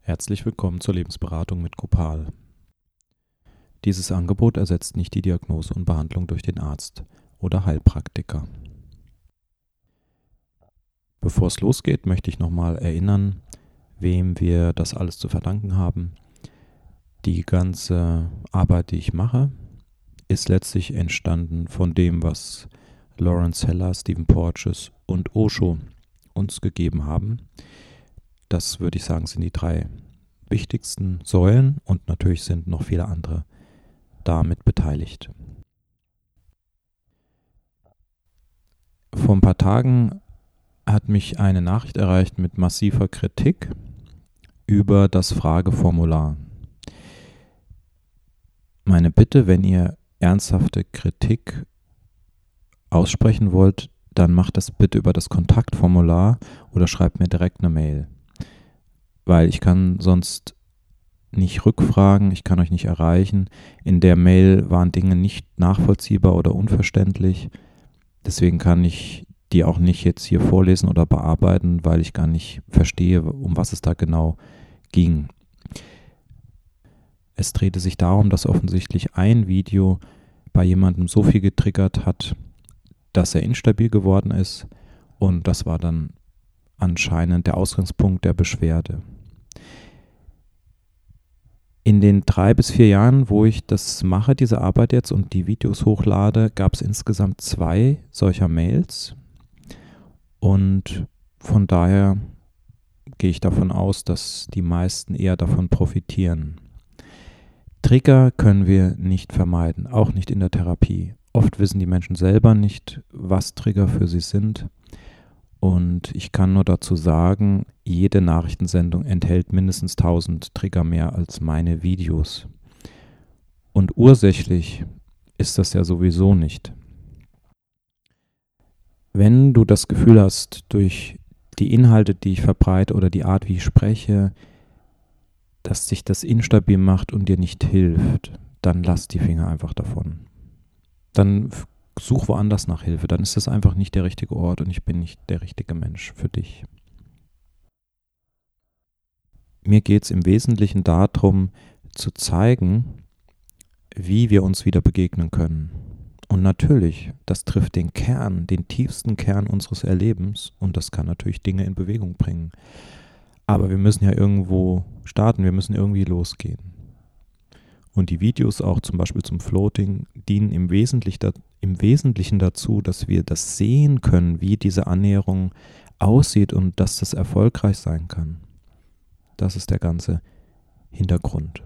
Herzlich willkommen zur Lebensberatung mit Gopal. Dieses Angebot ersetzt nicht die Diagnose und Behandlung durch den Arzt oder Heilpraktiker. Bevor es losgeht, möchte ich nochmal erinnern, wem wir das alles zu verdanken haben. Die ganze Arbeit, die ich mache, ist letztlich entstanden von dem, was Lawrence Heller, Stephen Porges und Osho uns gegeben haben. Das würde ich sagen, sind die 3 wichtigsten Säulen und natürlich sind noch viele andere damit beteiligt. Vor ein paar Tagen hat mich eine Nachricht erreicht mit massiver Kritik über das Frageformular. Meine Bitte, wenn ihr ernsthafte Kritik aussprechen wollt, dann macht das bitte über das Kontaktformular oder schreibt mir direkt eine Mail. Weil ich kann sonst nicht rückfragen, ich kann euch nicht erreichen. In der Mail waren Dinge nicht nachvollziehbar oder unverständlich. Deswegen kann ich die auch nicht jetzt hier vorlesen oder bearbeiten, weil ich gar nicht verstehe, um was es da genau ging. Es drehte sich darum, dass offensichtlich ein Video bei jemandem so viel getriggert hat, dass er instabil geworden ist, und das war dann anscheinend der Ausgangspunkt der Beschwerde. In den 3 bis 4 Jahren, wo ich das mache, diese Arbeit jetzt, und die Videos hochlade, gab es insgesamt 2 solcher Mails. Und von daher gehe ich davon aus, dass die meisten eher davon profitieren. Trigger können wir nicht vermeiden, auch nicht in der Therapie. Oft wissen die Menschen selber nicht, was Trigger für sie sind. Und ich kann nur dazu sagen, jede Nachrichtensendung enthält mindestens 1000 Trigger mehr als meine Videos. Und ursächlich ist das ja sowieso nicht. Wenn du das Gefühl hast, durch die Inhalte, die ich verbreite oder die Art, wie ich spreche, dass dich das instabil macht und dir nicht hilft, dann lass die Finger einfach davon. Dann such woanders nach Hilfe, dann ist das einfach nicht der richtige Ort und ich bin nicht der richtige Mensch für dich. Mir geht es im Wesentlichen darum, zu zeigen, wie wir uns wieder begegnen können. Und natürlich, das trifft den Kern, den tiefsten Kern unseres Erlebens, und das kann natürlich Dinge in Bewegung bringen. Aber wir müssen ja irgendwo starten, wir müssen irgendwie losgehen. Und die Videos auch zum Beispiel zum Floating dienen im Wesentlichen dazu, dass wir das sehen können, wie diese Annäherung aussieht und dass das erfolgreich sein kann. Das ist der ganze Hintergrund.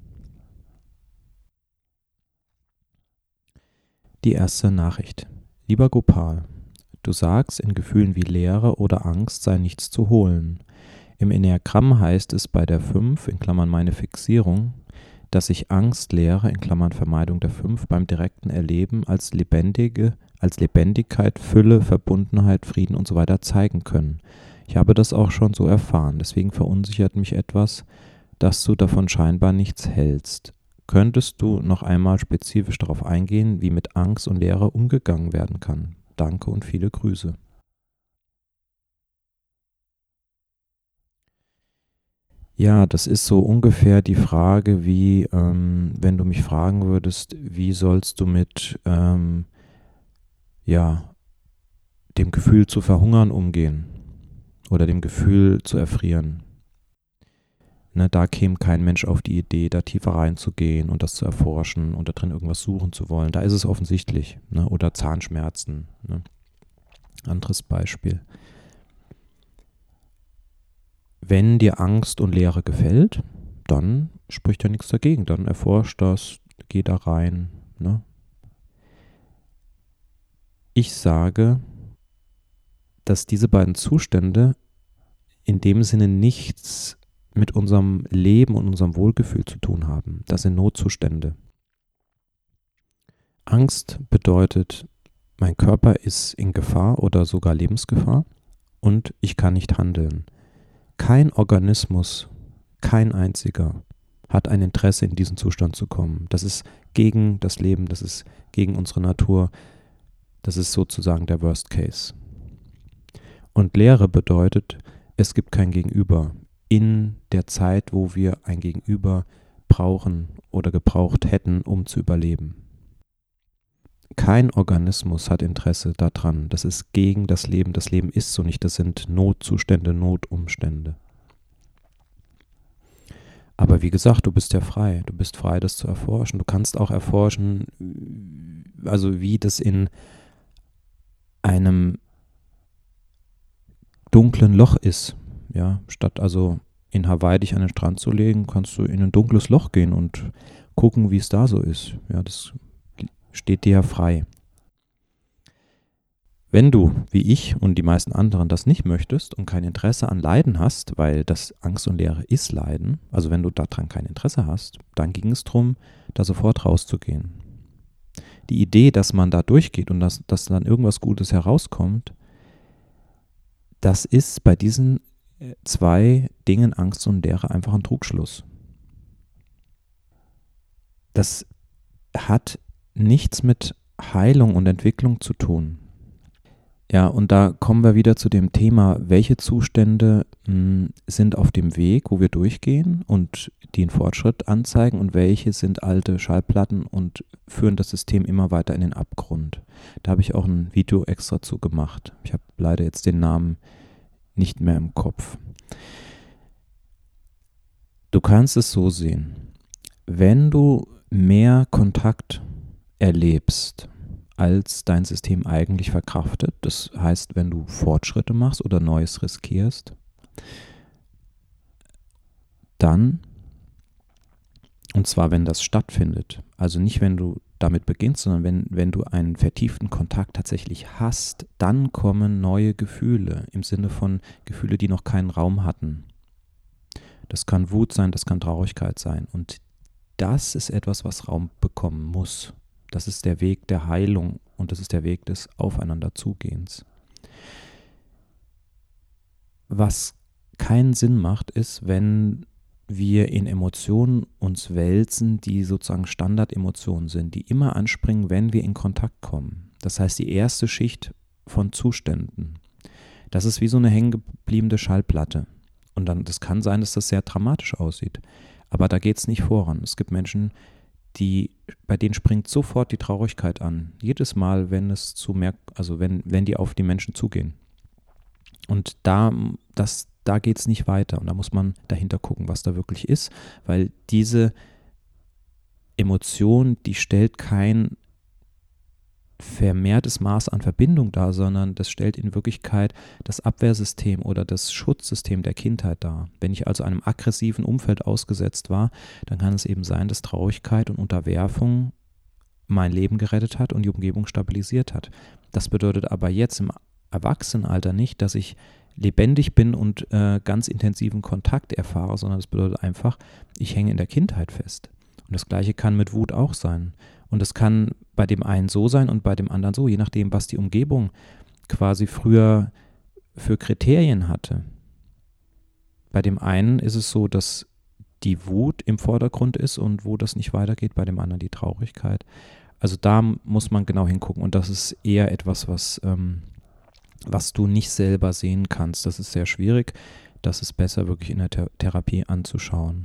Die erste Nachricht. Lieber Gopal, du sagst, in Gefühlen wie Leere oder Angst sei nichts zu holen. Im Enneagramm heißt es bei der 5, in Klammern meine Fixierung, dass sich Angst, Leere, in Klammern Vermeidung der 5, beim direkten Erleben als Lebendigkeit, Fülle, Verbundenheit, Frieden und so weiter zeigen können. Ich habe das auch schon so erfahren, deswegen verunsichert mich etwas, dass du davon scheinbar nichts hältst. Könntest du noch einmal spezifisch darauf eingehen, wie mit Angst und Leere umgegangen werden kann? Danke und viele Grüße. Ja, das ist so ungefähr die Frage, wie wenn du mich fragen würdest, wie sollst du mit dem Gefühl zu verhungern umgehen oder dem Gefühl zu erfrieren. Ne, da käme kein Mensch auf die Idee, da tiefer reinzugehen und das zu erforschen und da drin irgendwas suchen zu wollen. Da ist es offensichtlich. Ne? Oder Zahnschmerzen. Ne? Anderes Beispiel. Wenn dir Angst und Leere gefällt, dann spricht ja nichts dagegen. Dann erforscht das, geh da rein. Ne? Ich sage, dass diese beiden Zustände in dem Sinne nichts mit unserem Leben und unserem Wohlgefühl zu tun haben. Das sind Notzustände. Angst bedeutet, mein Körper ist in Gefahr oder sogar Lebensgefahr und ich kann nicht handeln. Kein Organismus, kein einziger, hat ein Interesse, in diesen Zustand zu kommen. Das ist gegen das Leben, das ist gegen unsere Natur, das ist sozusagen der Worst Case. Und Leere bedeutet, es gibt kein Gegenüber. in der Zeit, wo wir ein Gegenüber brauchen oder gebraucht hätten, um zu überleben. Kein Organismus hat Interesse daran. Das ist gegen das Leben. Das Leben ist so nicht. Das sind Notzustände, Notumstände. Aber wie gesagt, du bist ja frei. Du bist frei, das zu erforschen. Du kannst auch erforschen, also wie das in einem dunklen Loch ist. Ja, statt also in Hawaii dich an den Strand zu legen, kannst du in ein dunkles Loch gehen und gucken, wie es da so ist. Ja, das steht dir ja frei. Wenn du, wie ich und die meisten anderen, das nicht möchtest und kein Interesse an Leiden hast, weil das Angst und Leere ist Leiden, also wenn du daran kein Interesse hast, dann ging es darum, da sofort rauszugehen. Die Idee, dass man da durchgeht und dass dann irgendwas Gutes herauskommt, das ist bei diesen zwei Dingen, Angst und Leere, einfach ein Trugschluss. Das hat nichts mit Heilung und Entwicklung zu tun. Ja, und da kommen wir wieder zu dem Thema, welche Zustände sind auf dem Weg, wo wir durchgehen und die einen Fortschritt anzeigen und welche sind alte Schallplatten und führen das System immer weiter in den Abgrund. Da habe ich auch ein Video extra zu gemacht. Ich habe leider jetzt den Namen nicht mehr im Kopf. Du kannst es so sehen, wenn du mehr Kontakt erlebst, als dein System eigentlich verkraftet. Das heißt, wenn du Fortschritte machst oder Neues riskierst, dann, und zwar wenn das stattfindet, also nicht wenn du damit beginnst, sondern wenn du einen vertieften Kontakt tatsächlich hast, dann kommen neue Gefühle, im Sinne von Gefühle, die noch keinen Raum hatten. Das kann Wut sein, das kann Traurigkeit sein. Und das ist etwas, was Raum bekommen muss. Das ist der Weg der Heilung und das ist der Weg des Aufeinanderzugehens. Was keinen Sinn macht, ist, wenn wir in Emotionen uns wälzen, die sozusagen Standardemotionen sind, die immer anspringen, wenn wir in Kontakt kommen. Das heißt, die erste Schicht von Zuständen. Das ist wie so eine hängengebliebene Schallplatte. Und dann, das kann sein, dass das sehr dramatisch aussieht. Aber da geht es nicht voran. Es gibt Menschen, bei denen springt sofort die Traurigkeit an. Jedes Mal, wenn es wenn die auf die Menschen zugehen. Und da geht es nicht weiter. Und da muss man dahinter gucken, was da wirklich ist, weil diese Emotion, die stellt kein vermehrtes Maß an Verbindung dar, sondern das stellt in Wirklichkeit das Abwehrsystem oder das Schutzsystem der Kindheit dar. Wenn ich also einem aggressiven Umfeld ausgesetzt war, dann kann es eben sein, dass Traurigkeit und Unterwerfung mein Leben gerettet hat und die Umgebung stabilisiert hat. Das bedeutet aber jetzt im Erwachsenenalter nicht, dass ich lebendig bin und ganz intensiven Kontakt erfahre, sondern das bedeutet einfach, ich hänge in der Kindheit fest. Und das Gleiche kann mit Wut auch sein. Und es kann bei dem einen so sein und bei dem anderen so, je nachdem, was die Umgebung quasi früher für Kriterien hatte. Bei dem einen ist es so, dass die Wut im Vordergrund ist und wo das nicht weitergeht, bei dem anderen die Traurigkeit. Also da muss man genau hingucken und das ist eher etwas, was du nicht selber sehen kannst. Das ist sehr schwierig. Das ist besser wirklich in der Therapie anzuschauen.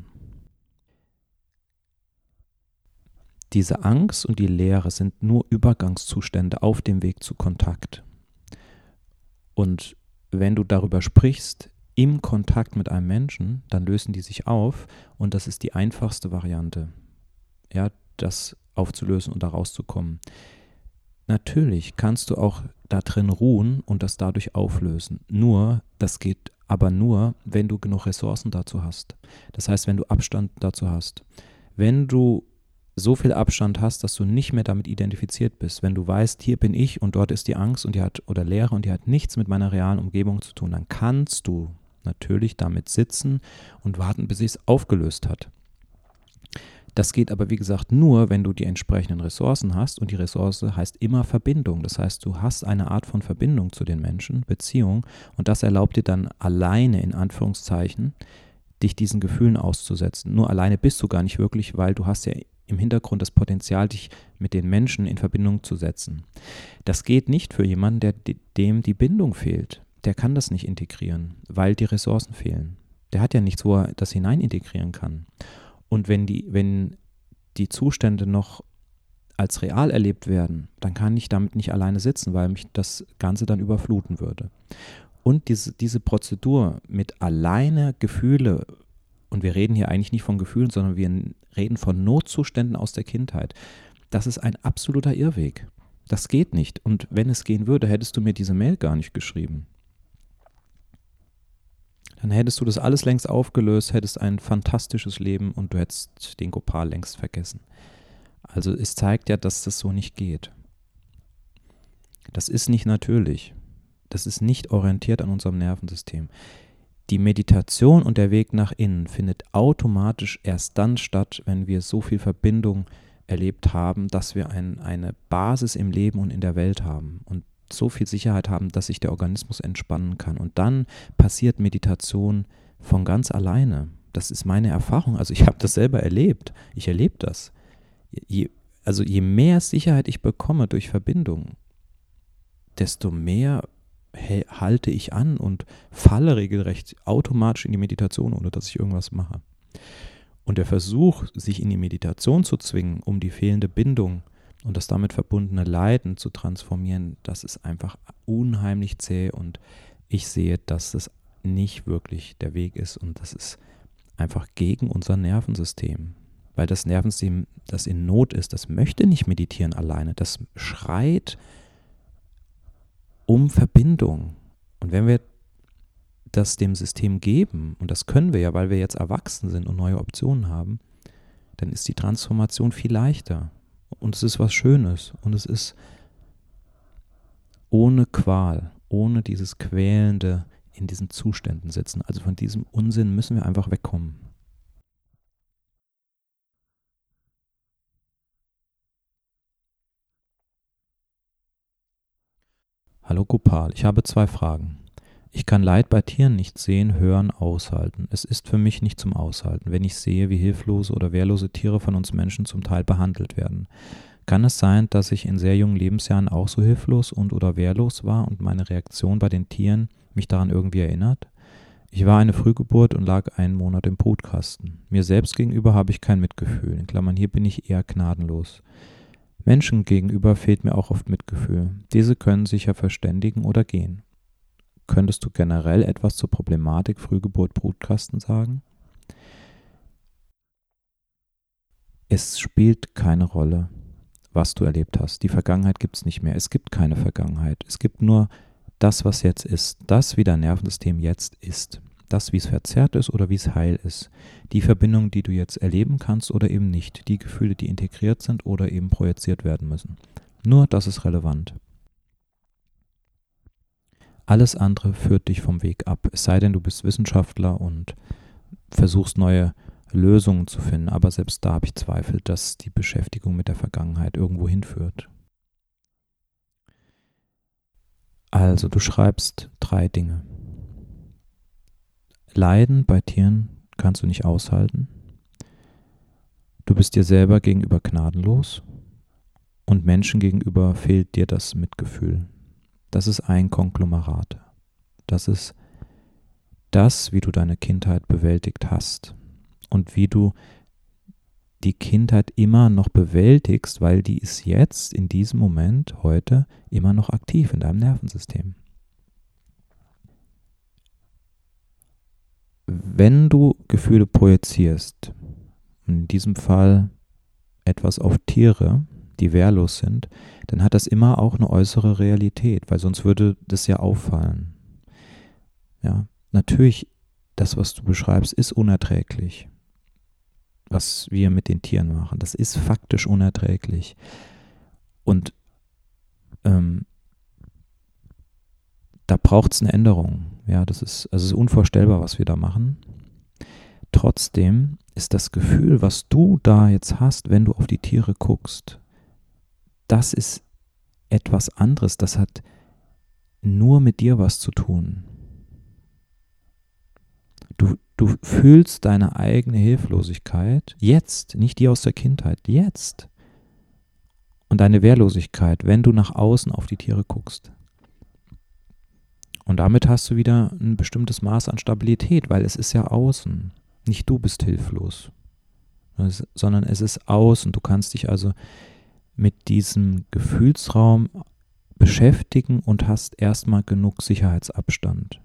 Diese Angst und die Leere sind nur Übergangszustände auf dem Weg zu Kontakt. Und wenn du darüber sprichst, im Kontakt mit einem Menschen, dann lösen die sich auf und das ist die einfachste Variante, ja, das aufzulösen und da rauszukommen. Natürlich kannst du auch da drin ruhen und das dadurch auflösen. Das geht aber nur, wenn du genug Ressourcen dazu hast. Das heißt, wenn du Abstand dazu hast. Wenn du so viel Abstand hast, dass du nicht mehr damit identifiziert bist. Wenn du weißt, hier bin ich und dort ist die Angst und oder Leere und die hat nichts mit meiner realen Umgebung zu tun, dann kannst du natürlich damit sitzen und warten, bis sich es aufgelöst hat. Das geht aber, wie gesagt, nur, wenn du die entsprechenden Ressourcen hast und die Ressource heißt immer Verbindung. Das heißt, du hast eine Art von Verbindung zu den Menschen, Beziehung und das erlaubt dir dann alleine, in Anführungszeichen, dich diesen Gefühlen auszusetzen. Nur alleine bist du gar nicht wirklich, weil du hast ja im Hintergrund das Potenzial, dich mit den Menschen in Verbindung zu setzen. Das geht nicht für jemanden, dem die Bindung fehlt. Der kann das nicht integrieren, weil die Ressourcen fehlen. Der hat ja nichts, wo er das hinein integrieren kann. Und wenn die Zustände noch als real erlebt werden, dann kann ich damit nicht alleine sitzen, weil mich das Ganze dann überfluten würde. Und diese Prozedur mit alleine Gefühle, und wir reden hier eigentlich nicht von Gefühlen, sondern wir reden von Notzuständen aus der Kindheit, das ist ein absoluter Irrweg. Das geht nicht. Und wenn es gehen würde, hättest du mir diese Mail gar nicht geschrieben. Dann hättest du das alles längst aufgelöst, hättest ein fantastisches Leben und du hättest den Gopal längst vergessen. Also es zeigt ja, dass das so nicht geht. Das ist nicht natürlich. Das ist nicht orientiert an unserem Nervensystem. Die Meditation und der Weg nach innen findet automatisch erst dann statt, wenn wir so viel Verbindung erlebt haben, dass wir eine Basis im Leben und in der Welt haben und so viel Sicherheit haben, dass sich der Organismus entspannen kann. Und dann passiert Meditation von ganz alleine. Das ist meine Erfahrung. Also ich habe das selber erlebt. Ich erlebe das. Je mehr Sicherheit ich bekomme durch Verbindung, desto mehr halte ich an und falle regelrecht automatisch in die Meditation, ohne dass ich irgendwas mache. Und der Versuch, sich in die Meditation zu zwingen, um die fehlende Bindung und das damit verbundene Leiden zu transformieren, das ist einfach unheimlich zäh und ich sehe, dass das nicht wirklich der Weg ist und das ist einfach gegen unser Nervensystem. Weil das Nervensystem, das in Not ist, das möchte nicht meditieren alleine, das schreit um Verbindung. Und wenn wir das dem System geben, und das können wir ja, weil wir jetzt erwachsen sind und neue Optionen haben, dann ist die Transformation viel leichter. Und es ist was Schönes. Und es ist ohne Qual, ohne dieses Quälende in diesen Zuständen sitzen. Also von diesem Unsinn müssen wir einfach wegkommen. Hallo Gopal, ich habe 2 Fragen. Ich kann Leid bei Tieren nicht sehen, hören, aushalten. Es ist für mich nicht zum Aushalten, wenn ich sehe, wie hilflose oder wehrlose Tiere von uns Menschen zum Teil behandelt werden. Kann es sein, dass ich in sehr jungen Lebensjahren auch so hilflos und oder wehrlos war und meine Reaktion bei den Tieren mich daran irgendwie erinnert? Ich war eine Frühgeburt und lag einen Monat im Brutkasten. Mir selbst gegenüber habe ich kein Mitgefühl. In Klammern, hier bin ich eher gnadenlos. Menschen gegenüber fehlt mir auch oft Mitgefühl. Diese können sich ja verständigen oder gehen. Könntest du generell etwas zur Problematik Frühgeburt Brutkasten sagen? Es spielt keine Rolle, was du erlebt hast. Die Vergangenheit gibt es nicht mehr. Es gibt keine Vergangenheit. Es gibt nur das, was jetzt ist. Das, wie dein Nervensystem jetzt ist. Das, wie es verzerrt ist oder wie es heil ist. Die Verbindung, die du jetzt erleben kannst oder eben nicht. Die Gefühle, die integriert sind oder eben projiziert werden müssen. Nur das ist relevant. Alles andere führt dich vom Weg ab. Es sei denn, du bist Wissenschaftler und versuchst neue Lösungen zu finden. Aber selbst da habe ich Zweifel, dass die Beschäftigung mit der Vergangenheit irgendwo hinführt. Also, du schreibst 3 Dinge. Leiden bei Tieren kannst du nicht aushalten. Du bist dir selber gegenüber gnadenlos und Menschen gegenüber fehlt dir das Mitgefühl. Das ist ein Konglomerat. Das ist das, wie du deine Kindheit bewältigt hast und wie du die Kindheit immer noch bewältigst, weil die ist jetzt, in diesem Moment, heute, immer noch aktiv in deinem Nervensystem. Wenn du Gefühle projizierst, in diesem Fall etwas auf Tiere, die wehrlos sind, dann hat das immer auch eine äußere Realität, weil sonst würde das ja auffallen. Ja, natürlich, das, was du beschreibst, ist unerträglich. Was wir mit den Tieren machen, das ist faktisch unerträglich. Und da braucht es eine Änderung. Ja, das ist unvorstellbar, was wir da machen. Trotzdem ist das Gefühl, was du da jetzt hast, wenn du auf die Tiere guckst, das ist etwas anderes. Das hat nur mit dir was zu tun. Du fühlst deine eigene Hilflosigkeit jetzt, nicht die aus der Kindheit, jetzt. Und deine Wehrlosigkeit, wenn du nach außen auf die Tiere guckst. Und damit hast du wieder ein bestimmtes Maß an Stabilität, weil es ist ja außen. Nicht du bist hilflos, sondern es ist außen. Du kannst dich also mit diesem Gefühlsraum beschäftigen und hast erstmal genug Sicherheitsabstand.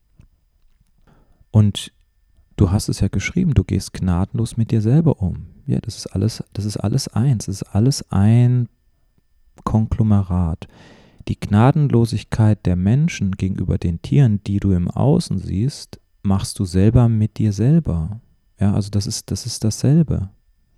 Und du hast es ja geschrieben, du gehst gnadenlos mit dir selber um. Ja, das ist alles eins, das ist alles ein Konglomerat. Die Gnadenlosigkeit der Menschen gegenüber den Tieren, die du im Außen siehst, machst du selber mit dir selber. Ja, also das ist dasselbe.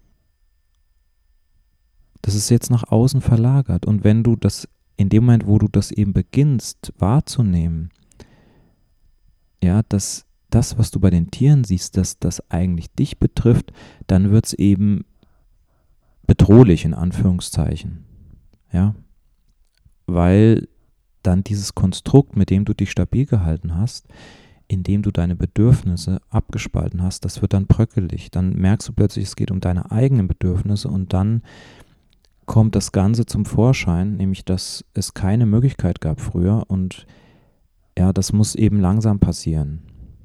Das ist jetzt nach außen verlagert. Und wenn du das, in dem Moment, wo du das eben beginnst wahrzunehmen, ja, dass das, was du bei den Tieren siehst, dass das eigentlich dich betrifft, dann wird es eben bedrohlich in Anführungszeichen. Ja, weil dann dieses Konstrukt, mit dem du dich stabil gehalten hast, in dem du deine Bedürfnisse abgespalten hast, das wird dann bröckelig. Dann merkst du plötzlich, es geht um deine eigenen Bedürfnisse und dann kommt das Ganze zum Vorschein, nämlich dass es keine Möglichkeit gab früher und ja, das muss eben langsam passieren.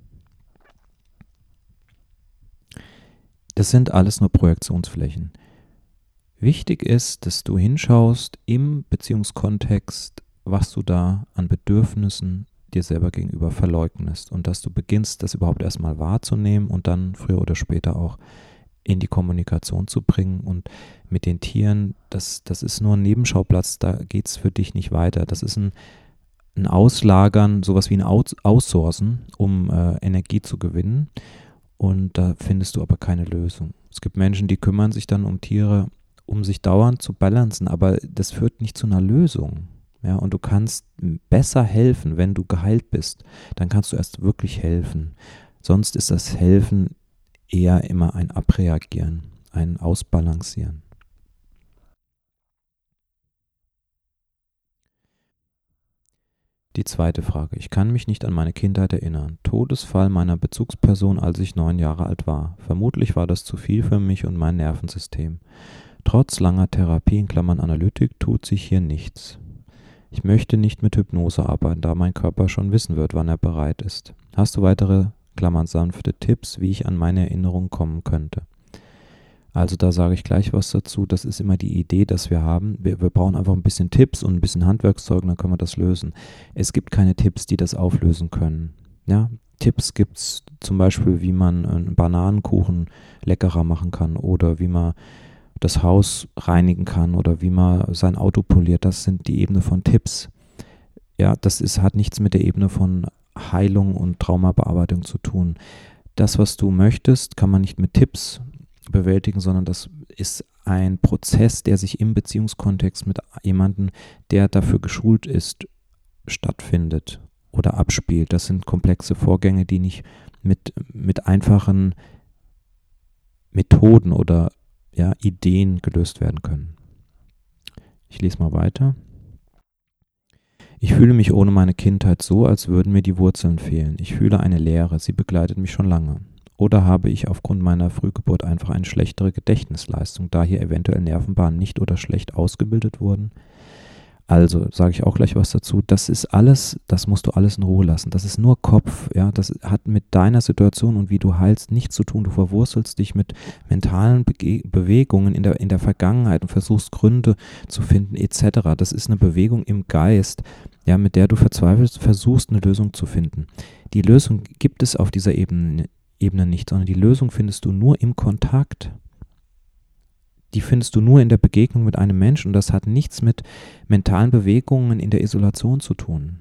Das sind alles nur Projektionsflächen. Wichtig ist, dass du hinschaust im Beziehungskontext, was du da an Bedürfnissen dir selber gegenüber verleugnest und dass du beginnst, das überhaupt erstmal wahrzunehmen und dann früher oder später auch in die Kommunikation zu bringen. Und mit den Tieren, das ist nur ein Nebenschauplatz, da geht es für dich nicht weiter. Das ist ein Auslagern, sowas wie ein Outsourcen, um Energie zu gewinnen. Und da findest du aber keine Lösung. Es gibt Menschen, die kümmern sich dann um Tiere, um sich dauernd zu balancen, aber das führt nicht zu einer Lösung. Ja, und du kannst besser helfen, wenn du geheilt bist. Dann kannst du erst wirklich helfen. Sonst ist das Helfen eher immer ein Abreagieren, ein Ausbalancieren. Die zweite Frage. Ich kann mich nicht an meine Kindheit erinnern. Todesfall meiner Bezugsperson, als ich 9 Jahre alt war. Vermutlich war das zu viel für mich und mein Nervensystem. Trotz langer Therapie in Klammern Analytik tut sich hier nichts. Ich möchte nicht mit Hypnose arbeiten, da mein Körper schon wissen wird, wann er bereit ist. Hast du weitere, Klammern sanfte Tipps, wie ich an meine Erinnerung kommen könnte? Also da sage ich gleich was dazu. Das ist immer die Idee, dass wir haben. Wir brauchen einfach ein bisschen Tipps und ein bisschen Handwerkszeug, dann können wir das lösen. Es gibt keine Tipps, die das auflösen können. Ja? Tipps gibt es zum Beispiel, wie man einen Bananenkuchen leckerer machen kann oder wie man das Haus reinigen kann oder wie man sein Auto poliert. Das sind die Ebene von Tipps. Ja, hat nichts mit der Ebene von Heilung und Traumabearbeitung zu tun. Das, was du möchtest, kann man nicht mit Tipps bewältigen, sondern das ist ein Prozess, der sich im Beziehungskontext mit jemandem, der dafür geschult ist, stattfindet oder abspielt. Das sind komplexe Vorgänge, die nicht mit einfachen Methoden oder Ideen gelöst werden können. Ich lese mal weiter. Ich fühle mich ohne meine Kindheit so, als würden mir die Wurzeln fehlen. Ich fühle eine Leere, sie begleitet mich schon lange. Oder habe ich aufgrund meiner Frühgeburt einfach eine schlechtere Gedächtnisleistung, da hier eventuell Nervenbahnen nicht oder schlecht ausgebildet wurden? Also, sage ich auch gleich was dazu, das ist alles, das musst du alles in Ruhe lassen. Das ist nur Kopf, ja, das hat mit deiner Situation und wie du heilst nichts zu tun. Du verwurzelst dich mit mentalen Bewegungen in der Vergangenheit und versuchst Gründe zu finden etc. Das ist eine Bewegung im Geist, ja, mit der du verzweifelst, versuchst eine Lösung zu finden. Die Lösung gibt es auf dieser Ebene nicht, sondern die Lösung findest du nur im Kontakt. Die findest du nur in der Begegnung mit einem Menschen und das hat nichts mit mentalen Bewegungen in der Isolation zu tun.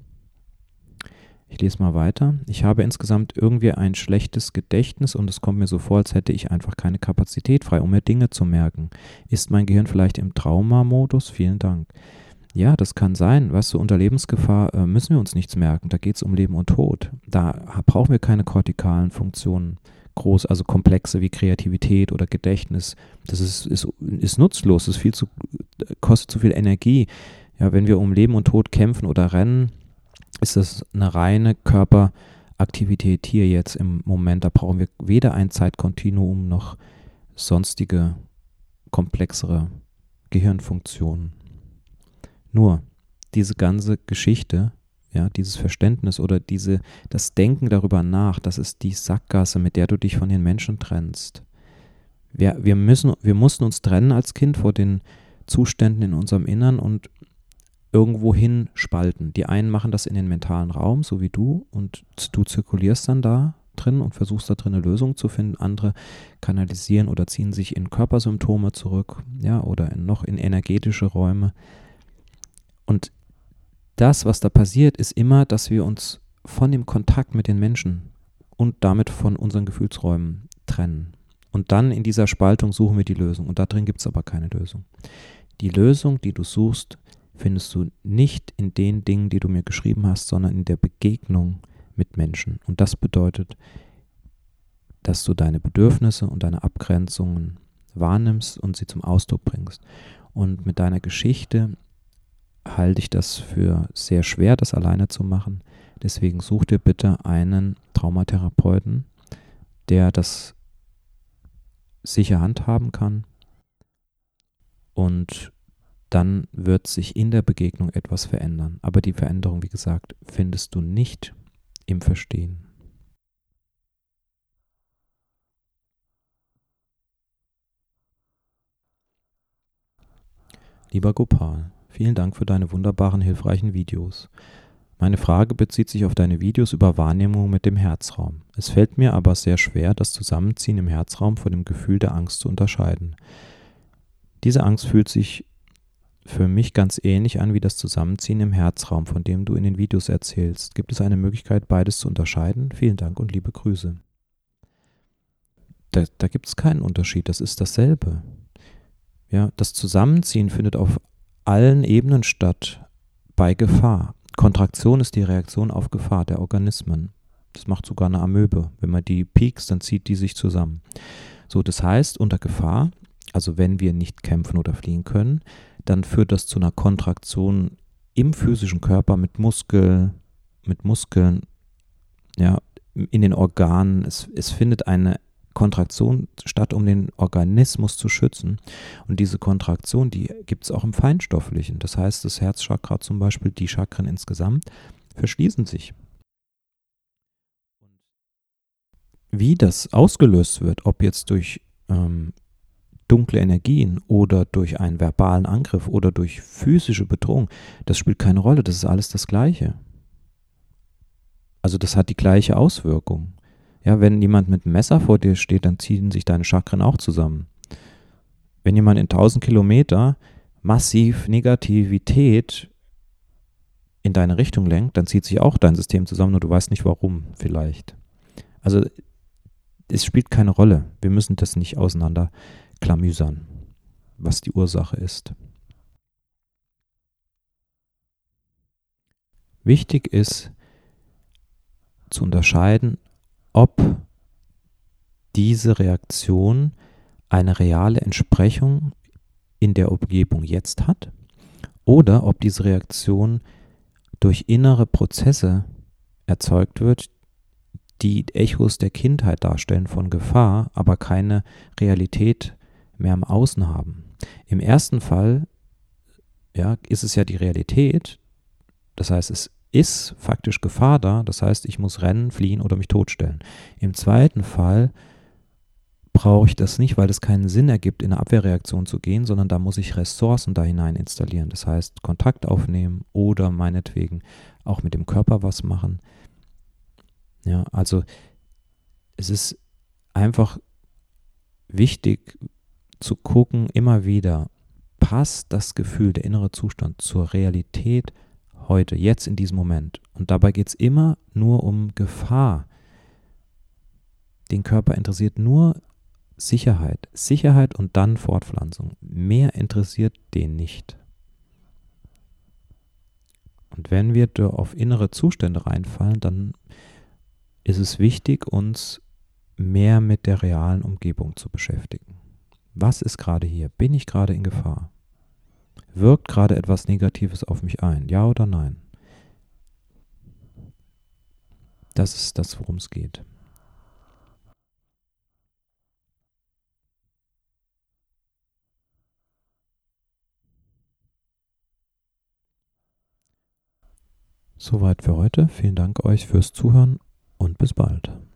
Ich lese mal weiter. Ich habe insgesamt irgendwie ein schlechtes Gedächtnis und es kommt mir so vor, als hätte ich einfach keine Kapazität frei, um mir Dinge zu merken. Ist mein Gehirn vielleicht im Traumamodus? Vielen Dank. Ja, das kann sein. Weißt du, unter Lebensgefahr müssen wir uns nichts merken. Da geht es um Leben und Tod. Da brauchen wir keine kortikalen Funktionen. Groß, also komplexe wie Kreativität oder Gedächtnis. Das ist nutzlos, kostet zu viel Energie. Ja, wenn wir um Leben und Tod kämpfen oder rennen, ist das eine reine Körperaktivität hier jetzt im Moment. Da brauchen wir weder ein Zeitkontinuum noch sonstige komplexere Gehirnfunktionen. Nur diese ganze Geschichte Ja, dieses Verständnis oder das Denken darüber nach, das ist die Sackgasse, mit der du dich von den Menschen trennst. Wir mussten uns trennen als Kind vor den Zuständen in unserem Innern und irgendwo hin spalten. Die einen machen das in den mentalen Raum, so wie du, und du zirkulierst dann da drin und versuchst da drin eine Lösung zu finden. Andere kanalisieren oder ziehen sich in Körpersymptome zurück, ja, oder noch in energetische Räume. Und das, was da passiert, ist immer, dass wir uns von dem Kontakt mit den Menschen und damit von unseren Gefühlsräumen trennen. Und dann in dieser Spaltung suchen wir die Lösung. Und da drin gibt es aber keine Lösung. Die Lösung, die du suchst, findest du nicht in den Dingen, die du mir geschrieben hast, sondern in der Begegnung mit Menschen. Und das bedeutet, dass du deine Bedürfnisse und deine Abgrenzungen wahrnimmst und sie zum Ausdruck bringst. Und mit deiner Geschichte halte ich das für sehr schwer, das alleine zu machen. Deswegen such dir bitte einen Traumatherapeuten, der das sicher handhaben kann, und dann wird sich in der Begegnung etwas verändern. Aber die Veränderung, wie gesagt, findest du nicht im Verstehen. Lieber Gopal, vielen Dank für deine wunderbaren, hilfreichen Videos. Meine Frage bezieht sich auf deine Videos über Wahrnehmung mit dem Herzraum. Es fällt mir aber sehr schwer, das Zusammenziehen im Herzraum von dem Gefühl der Angst zu unterscheiden. Diese Angst fühlt sich für mich ganz ähnlich an wie das Zusammenziehen im Herzraum, von dem du in den Videos erzählst. Gibt es eine Möglichkeit, beides zu unterscheiden? Vielen Dank und liebe Grüße. Da gibt es keinen Unterschied, das ist dasselbe. Ja, das Zusammenziehen findet auf allen Ebenen statt, bei Gefahr. Kontraktion ist die Reaktion auf Gefahr der Organismen. Das macht sogar eine Amöbe. Wenn man die piekst, dann zieht die sich zusammen. So, das heißt, unter Gefahr, also wenn wir nicht kämpfen oder fliehen können, dann führt das zu einer Kontraktion im physischen Körper mit Muskeln, ja, in den Organen. Es findet eine Kontraktion statt, um den Organismus zu schützen. Und diese Kontraktion, die gibt es auch im Feinstofflichen. Das heißt, das Herzchakra zum Beispiel, die Chakren insgesamt, verschließen sich. Wie das ausgelöst wird, ob jetzt durch dunkle Energien oder durch einen verbalen Angriff oder durch physische Bedrohung, das spielt keine Rolle. Das ist alles das Gleiche. Also das hat die gleiche Auswirkung. Ja, wenn jemand mit einem Messer vor dir steht, dann ziehen sich deine Chakren auch zusammen. Wenn jemand in 1000 Kilometer massiv Negativität in deine Richtung lenkt, dann zieht sich auch dein System zusammen und du weißt nicht warum vielleicht. Also es spielt keine Rolle. Wir müssen das nicht auseinanderklamüsern, was die Ursache ist. Wichtig ist zu unterscheiden, ob diese Reaktion eine reale Entsprechung in der Umgebung jetzt hat oder ob diese Reaktion durch innere Prozesse erzeugt wird, die Echos der Kindheit darstellen von Gefahr, aber keine Realität mehr im Außen haben. Im ersten Fall, ja, ist es ja die Realität, das heißt, es ist faktisch Gefahr da, das heißt, ich muss rennen, fliehen oder mich totstellen. Im zweiten Fall brauche ich das nicht, weil es keinen Sinn ergibt, in eine Abwehrreaktion zu gehen, sondern da muss ich Ressourcen da hinein installieren. Das heißt, Kontakt aufnehmen oder meinetwegen auch mit dem Körper was machen. Ja, also es ist einfach wichtig zu gucken, immer wieder, passt das Gefühl, der innere Zustand zur Realität heute, jetzt in diesem Moment. Und dabei geht es immer nur um Gefahr. Den Körper interessiert nur Sicherheit. Sicherheit und dann Fortpflanzung. Mehr interessiert den nicht. Und wenn wir da auf innere Zustände reinfallen, dann ist es wichtig, uns mehr mit der realen Umgebung zu beschäftigen. Was ist gerade hier? Bin ich gerade in Gefahr? Wirkt gerade etwas Negatives auf mich ein? Ja oder nein? Das ist das, worum es geht. Soweit für heute. Vielen Dank euch fürs Zuhören und bis bald.